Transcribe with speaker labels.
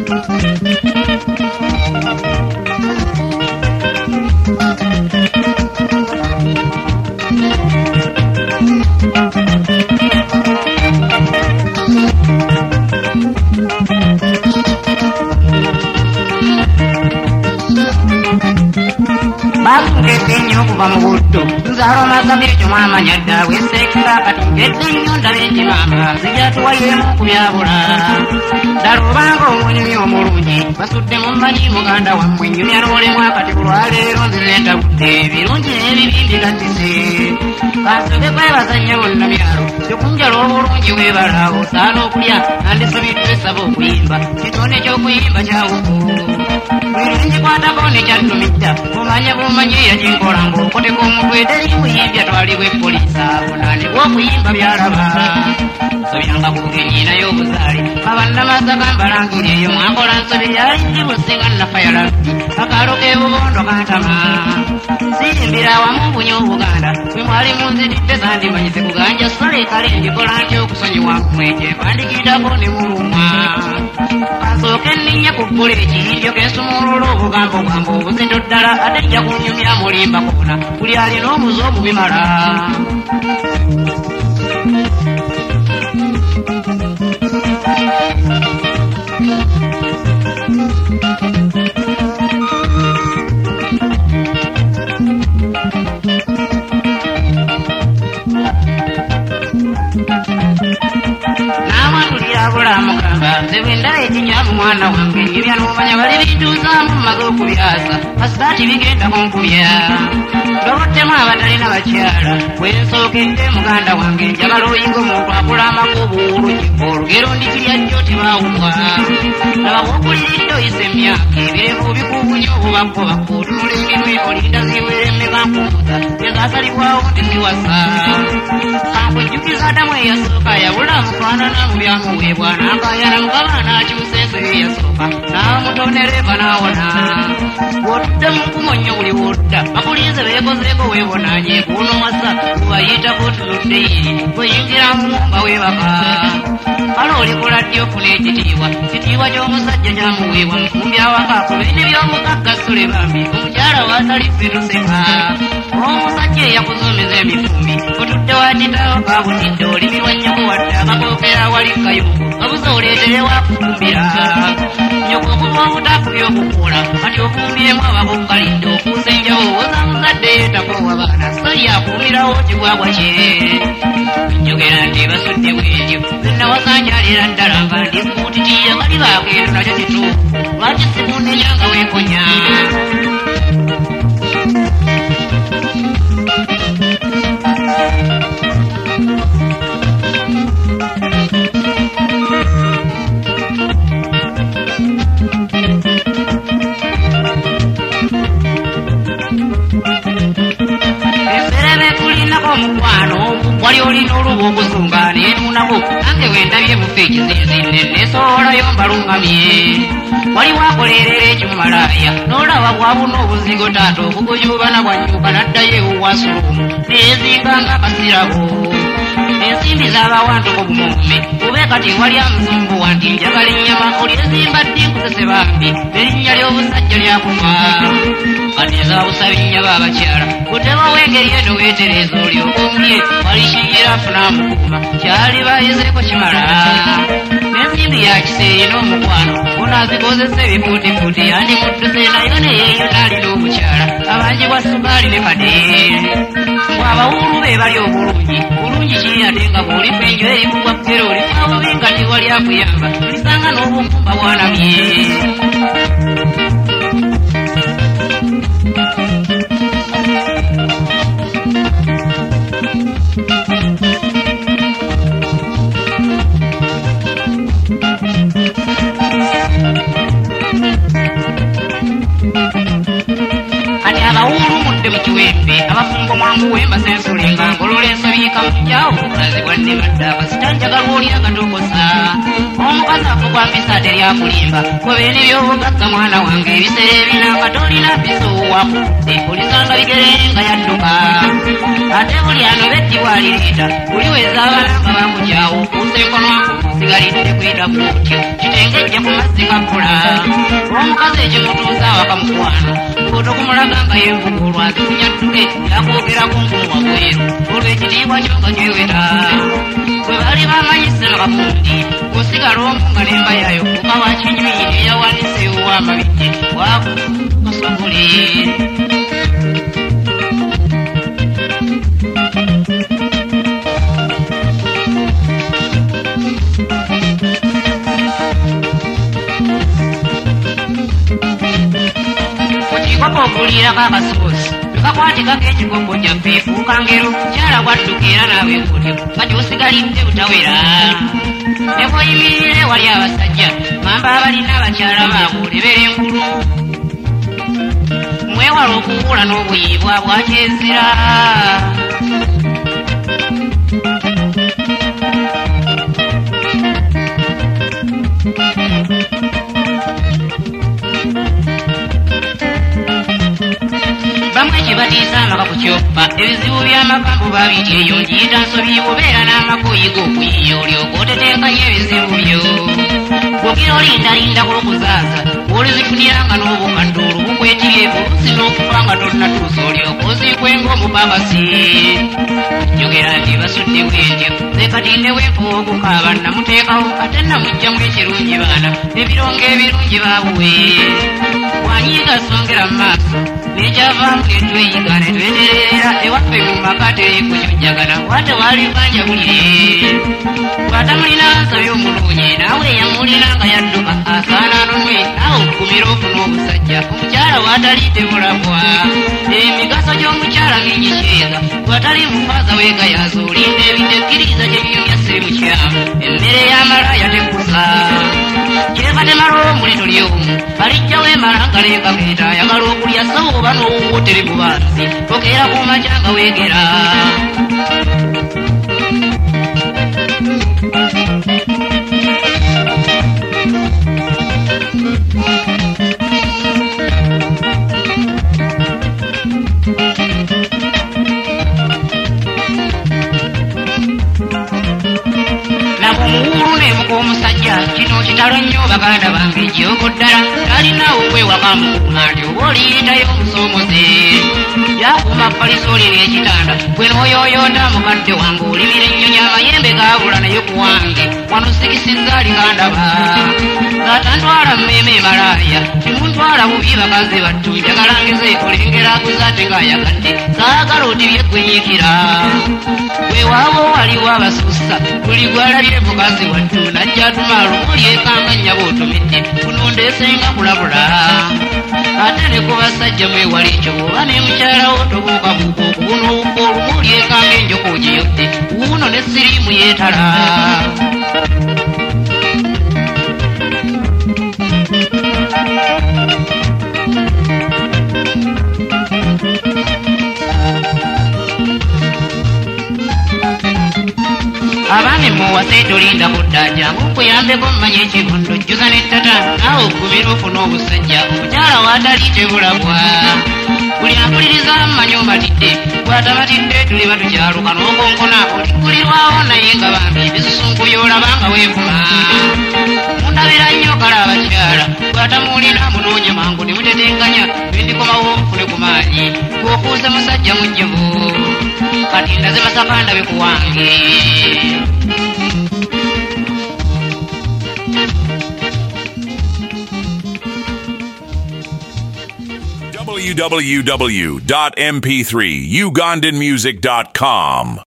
Speaker 1: Ketinyo kuva mu buddo nzalo mazabiryo mama nyadda wesekera kati ketinyo ndabenji mama zijatuwayemu kubyabula dalubanga omunyumya omulungi basudde mu mmanyi muganda wammwe nyumya n'olemu akati kulwaleero nzizenda budde ebirungi n'ebibindi gattise basobe kwebazanya bonna byalo tekunjala obulungi weebala osaana okulya nandisabidde esaba okuyimba kitone ky'okuyimba kyawuku njikwatako nekyattumidda omanya bumanyi yaginkola ng'okoteka omutwe teri kuyimbya twalibwa epoliisa bunaanibwa okuyimba byalaba sobyanga bugenyi naye obuzaale abannamasa kambalangiri eyo mwakola nsobi yalingi businga nafayalabbi akalo k'ebubondo kantama siyimbira awamu bunya obuganda bwe mwali munzitidde sandimanyize kuganja sole kale ngikola ntya okusonyiwa mmweje mpandikitako ne mulumwa kasooke nninye ku buleeki ndyo kensumulula obugambo bwange obuzindo ddala ate nja kunyumya mulimba kona buli alina omuze omubimala Sebenda ekinya mwana wange ebya n'omanya bali bituuzaamu mmaze okubyasa basitaati bigenda kunkubya lobottemu abatalina bakyala bwensookedde muganda wange njagala oyinga omuntu akula amakubu olugiko olugero ndikirya jjo tibaawulwa laba bwokuliridde oyise emyaka ebirevu bikubunya obubakobako otunula eminwe olinda ziwere mmeka nkuuza ezaasalibwawo ndiziwasa kankujjukiza adamu eyasooka yabula mufaanana mu byamuweebwa n'akayala mukabana akyusa ensiri eyasooka n'amutonereva n'awona bw'otudde mu nkumo nnyo buli wodda bakulinze beekozeeko weebonanye kuunomasa kubayitako tuluddeyi bweyingira mu nga weebaka kale olikola ddi ofuna ekitiibwa kitiibwa ky'omusajja kyamuweebwa mufumbi awaka ku bine by'omugagga sule bambi omukyala waatali fituseka omusajja eyakuzoomeza emifumbi otudde wakitaawo kabutidde olimirwa nnyoko wadde akakookera wali kayungu kabuze oleetere wakufumbira nyoko okuva obutaku by'okukola kati ofumbiremu abakukalidde okuusa enjawo oza muzadde yeetakowa baana so yakuumirawo kigwagwa kye njogera nti basudde bwetyo zennawasanjalira ddala nga ndikuutitiya kali baakendo nakyo kituufu lwaki sikunnenyanga weekonya wali olina olubu okuzunga neetuunako nange wendabye mufe ekizinzinne nesoolayo mbalungamye wali wakolerera ekimumalaaya n'olaba bwabuna obuzigo taata okugujubana bwannyuka n'addayo ewuwasulumu neezinganga akasirabo ensimbi z'abawantuko bumuume ube kati wali amuzumbuwa nti njagala ennyama olyezimba ddi nkusese bambi erinnya ly'obusajja lyakufa kati ezabusabinnya b'abakyala kuteba w'engeri eno weetereeza olyoka omulye walishigira afuna mukuma kyali bayizeeko kimala n'ensimbi ya kiseeyi n'omukwano onaazikozesa ebifuutifuuti yandi mudduse nayo neyeeyo n'alina omukyala abanjibwa sukaali ne kadeere bw'abawuulu be bali obulungi bulungi kiri ate nga bw'olifa enjo erikugwa kkero olifa bubi nga tiwali akuyamba olisanga n'obukumba bwanamye abafumbo mwangu wemba sensulinga ngolola ensobi kamujawo okulazibwa ne badda basitanjagala oli akatokosa wazafu kwa mpisa teria kulimba Kobeni vyobugaka mwana wange Bisere vina katolina piso wakude Ulisanga vigerenga ya nduka Ate uliano beti walilita Uliweza walanga wangu jao Usekono wangu sigarite kuida kutyo Chitengeje kumasika kula Omukaze chimutuza wakamukwano Kuto kumulaganga yembukulwa Kunyatuke yakogera kunkumu wabweru Ulwechitibwa chonga cheweta Kwebali bamanyise nakafundi Kusigala omunga nemba yayo Kukawa chinyuine yawanise uwa mabiti Waku kusogole Kuchikwapo kulira kakasosi Tukakwatika kechikoko cha pefu Kangero chala watukira nawe kulyo Kati usigalite utawera Nebo imile wali abasajja Mamba abalina bachala bakulebere ngulu Mwewala okukula n'obuyibwa bwakyezira Bamwe kibatiisa amaka ku kyoppa ebizibu by'amagambo babitya eyo njiyita nsobi bubeera n'amakoyi g'okuyiyo olyoka oteteekanye ebizibu byo bw'ogira olindalindako okuzaaza olizifuniranga n'obukadde olubukwetibye olusi n'okufa nga tonnatuusa olyoka oziikwenga omupapasi njogera nti basudde bwentyo zekatinde bwefuba okukaaba namuteekawo ate namugjamu ekirungi baana ebirongo ebirungi baabuwe wanyiiga songera mu maaso Nejavaamu netweyiga netwenderera ewaffe mu maka teriko kyojjagala wate wali banjabulire bwatamulina nsabye omulungi naawe eyamulina nga yadduka asaana anonwe naawe okugumira ofuna obusajja omukyala waatali tebulabwa emigaso gy'omukyala mingi kyega bwatali mufaaza weegayaza olinda ebitekkiriza gye byumya sseemukyamu emmere y'amalaaya tekusa kyekatemala omulito lyomu balijjawo emalanga leekagenda ayagala okulya sawo oba n'owootere mu bansi tokeera ku makya nga weegera omusajja kino kitalo nnyo baganda bange ekyoko ddala talinawo wewakamukuuma nti oba oliyitayo omusoomoze yakuma palisooli n'ekitanda gwe n'oyooyonda mukadde wange olimira ennyonyi amayembe gaabula naye ku wange wano sikisizza alikandaba ngaatantwala mmeeme malaaya timuntwala bubi bakaze battu njagalangeze olengera akuza ate ng'ayagadde saagala otibyeggwenyiikira weewaabo waliwo abasuusa buli gwalabye mukazi wattu najja atumaala omuli ekanga nnyaba otomedde kuno ndeesenga kulabula ate ne ku basajja mwewala ekyo bw'oba ne mukyalawo tobuukabuuka okubuna obukka olumuli ekanga enjoko ogiyodde wuuno ne siriimu yeetala abaami muwase tolinda kuddaja nkuyambeko mmanya ekibondo jjuza n'ettata naawe okubira ofuna obusajja omukyala waatali tebulabwa buli ampuliriza mmanya omatidde gwatamatidde tuliba tukyaluka n'okonkona olikulirwawo naye nga bambi bisusunku by'olabanga weevuma mundabira nnyo kale abakyala gwatamuwulira munoonye mangu ne mutetenkanya bendikomawo mufune ku maanyi gwokuuza musajja mujjuvu kati ndaze masaka ndabe ku wange
Speaker 2: www.mp3ugandanmusic.com